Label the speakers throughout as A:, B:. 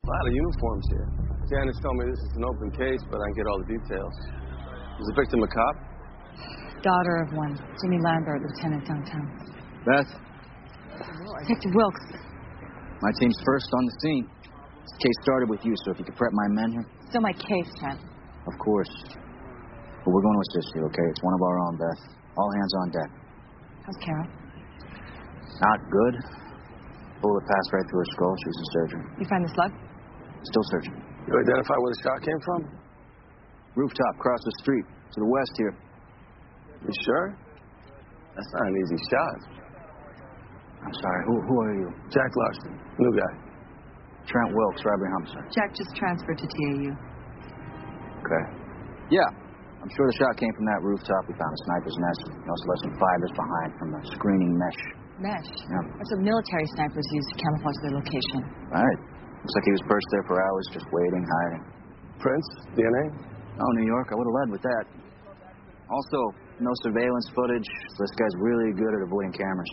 A: A lot of uniforms here. Janice told me this is an open case, but I can get all the details. Is the victim a cop?
B: Daughter of one. Jimmy Lambert, lieutenant downtown.
C: Beth?
B: Detective Wilkes.
C: My team's first on the scene. This case started with you, so if you could prep my men here.
B: Still my case, Trent.
C: Of course. But we're going to assist you, okay? It's one of our own, Beth. All hands on deck.
B: How's Carol?
C: Not good. Bullet passed right through her skull. She's in surgery.
B: You find the slug?
C: Still searching.
A: You identify where the shot came from?
C: Rooftop, across the street. To the west here.
A: You sure? That's not an easy shot.
C: I'm sorry. Who are you?
A: Jack Larson. New guy.
C: Trent Wilkes, robbery homicide.
B: Jack just transferred to TAU.
C: Okay. Yeah. I'm sure the shot came from that rooftop. We found a sniper's nest. No less than 5 is behind from a screening mesh.
B: Mesh?
C: Yeah.
B: That's what military snipers use to camouflage their location.
C: Right. Looks like he was perched there for hours, just waiting, hiding.
A: Prints? DNA?
C: Oh, New York. I would have led with that. Also, no surveillance footage. This guy's really good at avoiding cameras.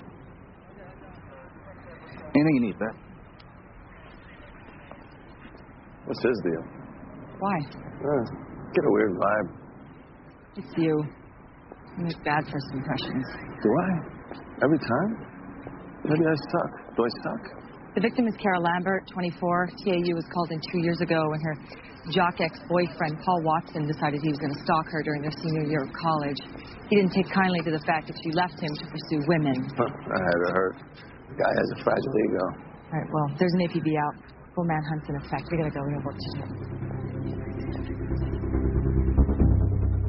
C: Anything you need, Beth?
A: What's his deal?
B: Why?
A: Get a weird vibe.
B: It's you. You make bad first impressions.
A: Do I? Every time? Maybe I suck. Do I suck?
B: The victim is Carol Lambert, 24. TAU was called in 2 years ago when her jock ex-boyfriend, Paul Watson, decided he was going to stalk her during their senior year of college. He didn't take kindly to the fact that she left him to pursue women.
A: I had her hurt. The guy has a fragile ego.
B: All right, well, there's an APB out. Full manhunt's in effect. We gotta go. We have work to do.